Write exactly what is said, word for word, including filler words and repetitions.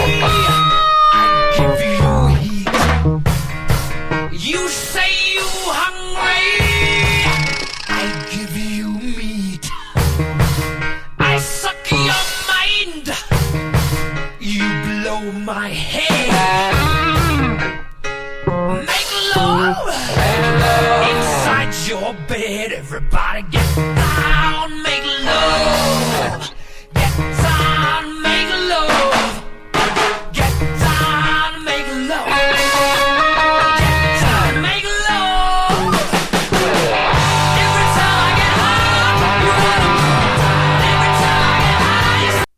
I give you heat. You say you hungry, I give you meat. I suck your mind, you blow my head. Make love inside your bed, everybody get